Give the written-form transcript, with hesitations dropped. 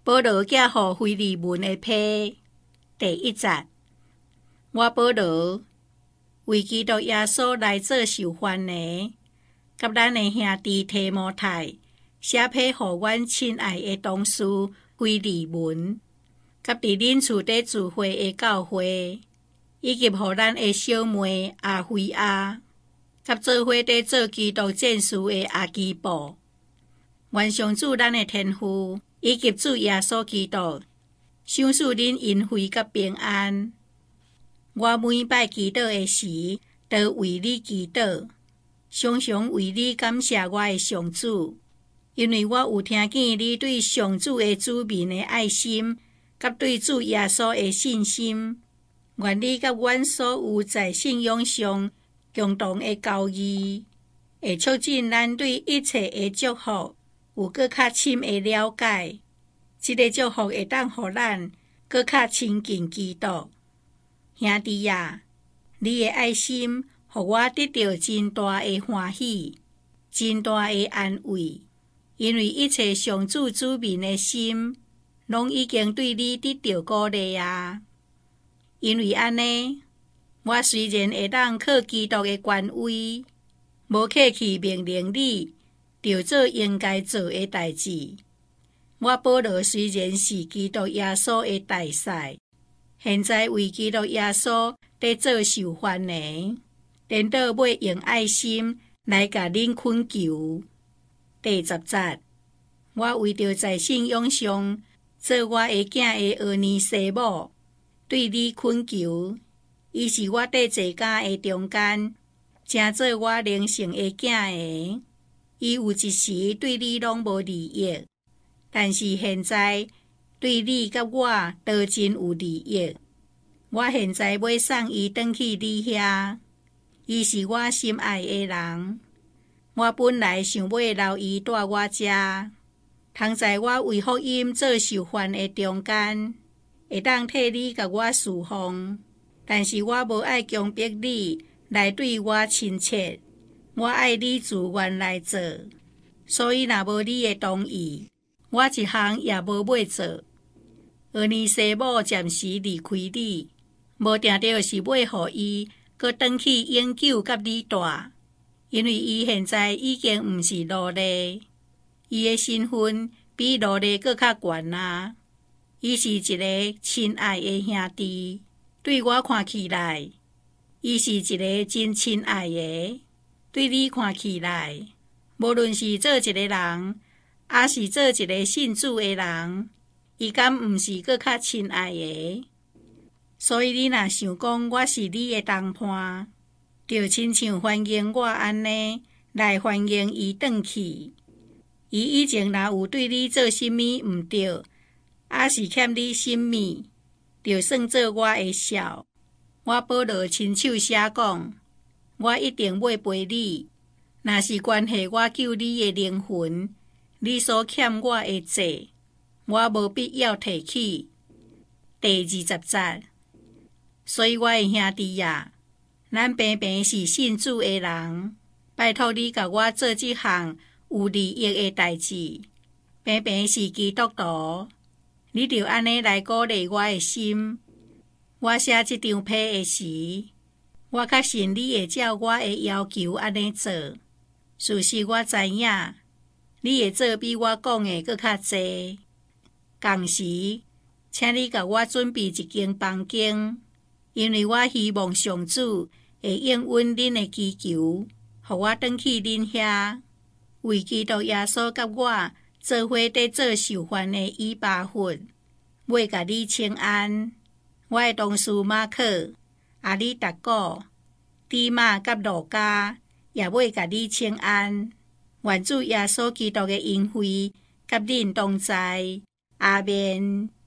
保罗寄予腓利门的批第1节。我保罗为基督耶稣来做受患的，甲咱的兄弟提摩太写批予阮亲爱的同事腓利门，甲伫恁厝底聚会的教会，以及予咱的小妹阿菲亚，甲做伙底做基督战士的阿基布。愿上主咱的天父以及主耶稣基督赏赐恁恩惠甲平安。我每拜祈祷的时，都为你祈祷，常常为你感谢我的上主，因为我有听见你对上主的子民的爱心，甲对主耶稣的信心。愿你甲阮所有在信仰上共同的交易，会促进咱对一切的祝福有更较深的了解。这个祝福会当予咱更较亲近基督。兄弟啊，你的爱心予我得到真大的欢喜，真大的安慰，因为一切上主子民的心，拢已经对你得到鼓励啊。因为安尼，我虽然会当靠基督的权威，无客气命令你着做应该做的代志。我保罗虽然是基督耶稣的大使，现在为基督耶稣在做受患的，颠倒要用爱心来甲恁恳求。第10节，我为着在信仰上做我的囝的儿女媳母，对你恳求，伊是我在坐家的中间，正做我灵性的囝的。伊有一时对你拢无利益，但是现在对你甲我都真有利益。我现在要送伊转去你遐，伊是我心爱的人。我本来想要留伊住我遮，通在我为福音做受患的中间，会当替你甲我侍奉。但是我无爱强迫你来对我亲切，我爱你自愿来做。所以若无你的同意，我一项也无要做。儿女媳妇暂时离开你，无定着是要互伊搁转去永久甲你住，因为伊现在已经毋是奴隶，伊的身份比奴隶搁较悬啊。伊是一个亲爱的兄弟，对我看起来，伊是一个真亲爱的。对你看起来，无论是做一个人，还是做一个信主的人，伊敢毋是搁较亲爱的？所以你若想讲我是你的同伴，就亲像欢迎我安尼来欢迎伊转去。伊以前若有对你做甚物毋对，还是欠你甚物，就算做我的孝。我保罗亲手写讲，我一定要陪你，若是关系我救你的灵魂，你所欠我的债，我无必要提起。第20节，所以我的兄弟啊，咱平平是信主的人，拜托你甲我做这项有利益的代志。平平是基督徒，你就安尼来鼓励我的心。我写这张批的时，我确信你会照我的要求安尼做。事实我知影，你会做比我讲的搁较济。同时，请你甲我准备一间房间，因为我希望上主会应允恁的祈求，互我转去恁遐，为基督耶稣甲我做伙在做受患的以巴弗，要甲你请安。我的同事马可、阿里达古、底马甲路加也要甲你请安。愿主耶稣基督的恩惠甲恁同在。阿们。